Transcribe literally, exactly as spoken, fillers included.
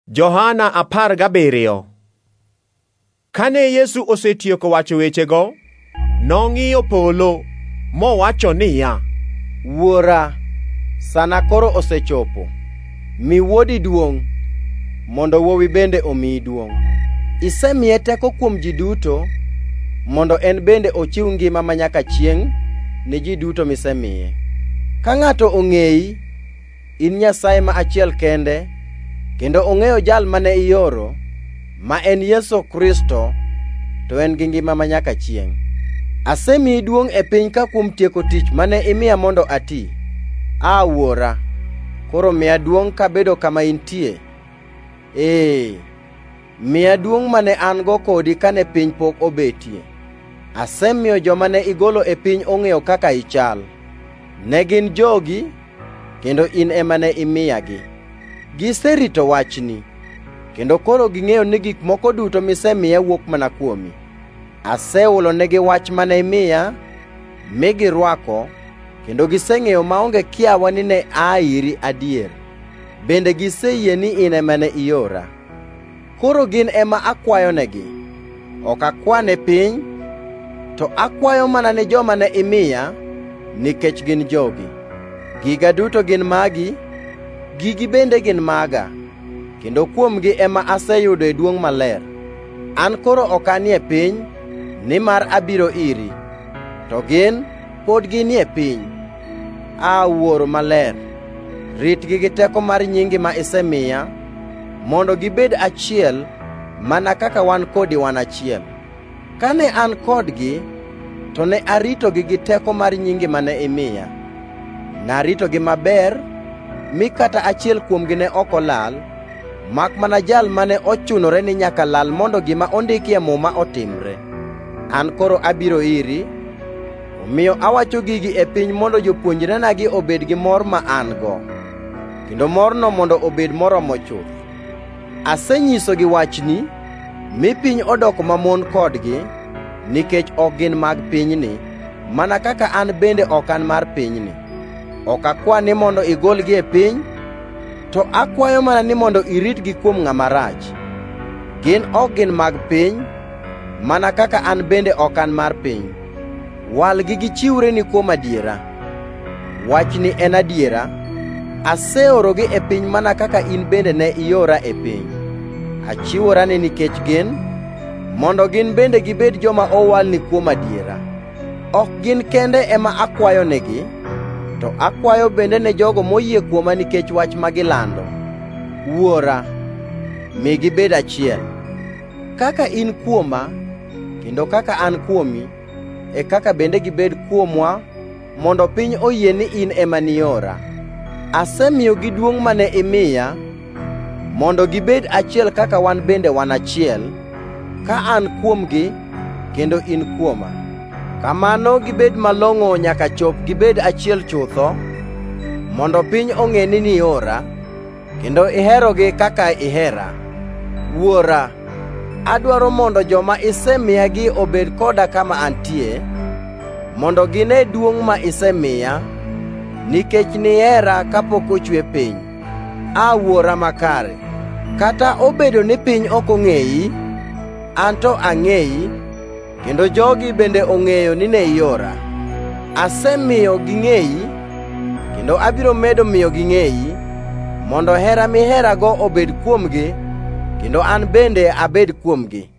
Johana apar gabiriyo. Kane Yesu osetieko wacho wechego, nong'iyo polo mowacho niya, Wuora, sana koro osechopo. Mi wuodi duongʼ, mondo wuowi bende omiyi duongʼ. Isemiye teko kuom ji duto, mondo en bende ochiw ngima manyaka chiengʼ ni ji duto misemiye. Ka ng'ato ong'eyi, in Nyasaye ma achiel kende, kendo ong'eyo jal mane ioro, ma en Yesu Kristo, to en gi ngima manyaka chiengʼ. Asemiyi duongʼ e piny ka kuom tieko tich mane imiya mondo ati. Aa Wuora, koro miya duongʼ kabedo kama intie. Ee, miya duongʼ mane an go kodi kane piny pok obetie. Asemiyo joma ne igolo e piny ong'eyo kaka ichal. Ne gin jogi, kendo in ema ne imiyagi. Giserito wachni, kendo koro ging'eyo ni gik moko duto misemiya wuok mana kuomi. Asehulo negi wach mane imiya, mi girwako, kendo giseng'eyo maonge kiawa ni ne aa iri adier. Bende giseyie ni in ema ne iora. Koro gin ema akwayonegi. Ok akwane piny, to akwayo mana ni joma ne imiya, nikech gin jogi. Giga duto gin magi, gigi bende gin maga, kendo kuomgi ema aseyudoe duongʼ maler. An koro ok anie piny, nimar abiro iri, to gin pod ginie piny. Aa Wuoro maler, ritgi gi teko mar nyingi ma isemiya, mondo gibed achiel mana kaka wan kodi wan achiel. Kane an kodgi, to ne aritogi gi teko mar nyingi mane imiya. Naritogi maber, mi kata achiel kuomgi ne ok olal, mak mana jal mane ochunore ni nyaka lal mondo gima ondiki e muma otimre. An koro abiro iri, omiyo awacho gigi e piny mondo jopuonjrenagi obed gi mor ma an go, kendo morno mondo obed moromo chuth. Asenyisogi wachni, mi piny odoko mamon kodgi, nikech ok gin mag pinyni, mana kaka an bende ok an mar pinyni. Ok akwa ni mondo igolgi e piny, to akwayo mana ni mondo iritgi kuom ng'ama rach. Gin ok gin mag piny, mana kaka an bende ok an mar piny. Walgi gichiwre ni kuom adiera. Wachni en adiera. Aseorogi e piny mana kaka in bende ne iora e piny. Achiworani nikech gin, mondo gin bende gibed joma owal ni kuom adiera. Ok gin kende ema akwayonegi, to akwayo bende ne jogo moyie kuoma nikech wach ma gilando. Wuora, mi gibed achiel. Kaka in kuoma, kendo kaka an kuomi, e kaka bende gibed kuomwa, mondo piny oyie ni in ema niora. Asemiyogi duongʼ mane imiya, mondo gibed achiel kaka wan bende wan achiel, ka an kuomgi, kendo in kuoma. Kamano gibed malong'o nyaka chop gibed achiel chutho, mondo piny ong'e ni niora, kendo iherogi kaka ihera. Wuora, adwaro mondo joma isemiyagi obed koda kama antie, mondo gine duongʼ ma isemiya, nikech nihera kapok ochwe piny. Aa Wuora makare, kata obedo ni piny ok ong'eyi, anto ang'eyi, kendo jogi bende ong'eyo ni ne iora. Asemiyo ging'eyi, kendo abiro medo miyo ging'eyi, mondo hera miherago obed kuomgi, kendo an bende abed kuomgi.